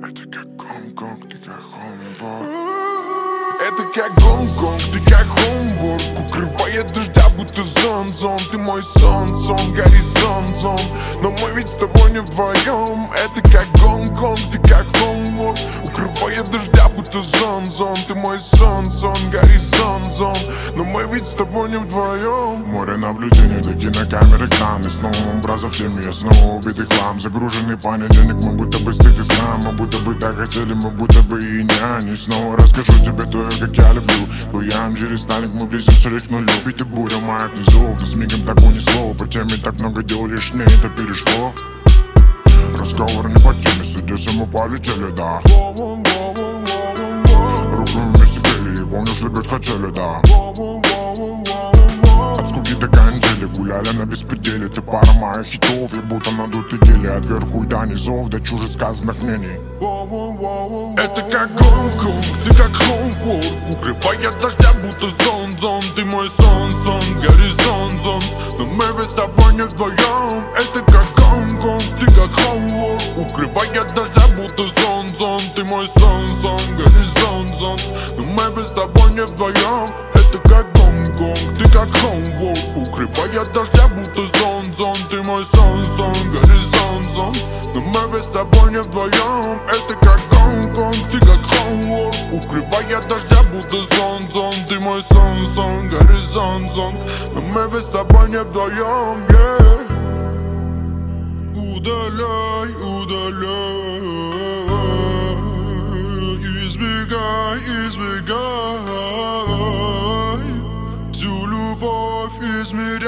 Это как Гонконг, ты как Хомворк. Это как Гонконг, ты как Хомворк. Укрывает дождя, будто зон. Ты мой сон, горизонт. Но мы ведь с тобой не вдвоем. Это как Гонконг, ты как Хомворк. Укрывает дождя, будто зон. Ты мой сон, горизонт. Но мы ведь с тобой не вдвоем. Море наблюдений, до кинокамеры экраны. Снова образов в теме, снова убитый хлам. Загруженный понедельник, мы будто бы стыд и сам. Мы будто бы так хотели, мы будто бы и не. Снова расскажу тебе то, как я люблю. Буям через Сталинг, мы близимся к нулю. Ведь ты буря моих низов, да с мигом так унесло. По теме так много дел лишнее, это перешло. Разговор не по теме, судья мы полетели, да. Руку вместе грели, помнишь, любить хотели, да. От скуки до канители, гуляли на беспределе. Ты пара моих хитов, я будто надутый гели. От верху и до низов, до чужих сказанных мнений. Это как Гонконг, ты как Хомворк. Укрывает дождя, будто зон. Ты мой сон, горизонт. Но мы ведь с тобой не вдвоем. Это как Гонконг, ты как Хомворк. Укрывает дождя, будто зон. Ты мой сон, горизонт. Но мы ведь с тобой не вдвоем. Это как Гонконг, ты как Хомворк. Укрывает дождя, будто зон. Ты мой сон, горизонт. Но мы ведь с тобой не вдвоем. Это как Гонконг, ты как Хомворк. Укрывает дождя, будто зон. Ты мой сон, горизонт. Но мы ведь с тобой не вдвоем, yeah. Удаляй, избегай всю любовь измеряй.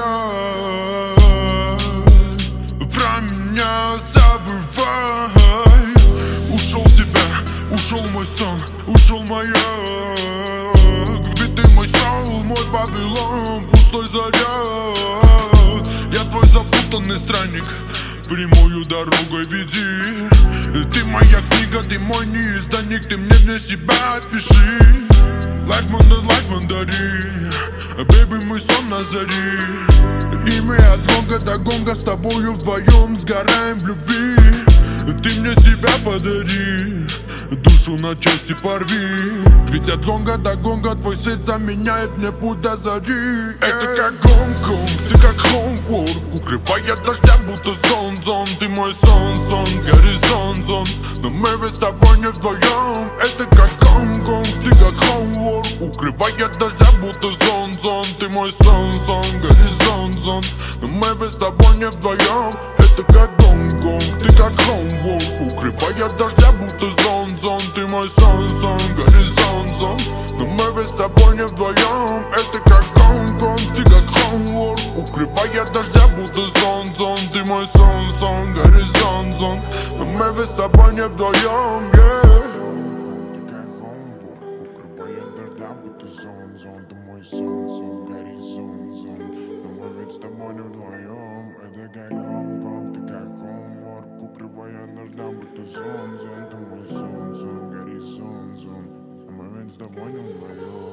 Про меня забывай. Ушел в себя, ушел мой сон, ушел моя. Ведь ты мой соул, мой Вавилон, пустой заряд. Я твой запутанный странник, прямую дорогой веди. Ты моя книга, ты мой неизданник, ты мне для себя пиши. Лайф мандари, бэйби, мой сон на заре. И мы от гонга до гонга с тобою вдвоем сгораем в любви. Ты мне себя подари, душу на части порви. Ведь от гонга до гонга твой свет заменяет мне путь до зари. Это как Гонконг, ты как Хомворк. Укрывает дождя, будто зон. Ты мой сон, горизонт. Но мы ведь с тобой не вдвоем. Это как Гонконг, ты как Хомворк. Укрывает дождя, будто зон. Ты мой сон, горизонт. Но мы ведь с тобой не вдвоем. Это как Гонконг, ты как Хомворк. Укрывает дождя, будто зон. Ты мой сон, горизонт. Но мы ведь с тобой не вдвоем. Это как Гонконг, ты как Хомворк. Укрывает дождя, будто зон. Ты мой сон, горизонт. Но мы ведь с тобой не вдвоем, yeah. Ты как Хомворк. Укрывает дождя, будто зон. Ты мой сон, горизонт. Но мы ведь с тобой не вдвоем. Это как Гонконг, ты как Хомворк. Укрывает дождя, будто зон. Ты мой сон, горизонт. Но мы ведь с тобой не вдвоем.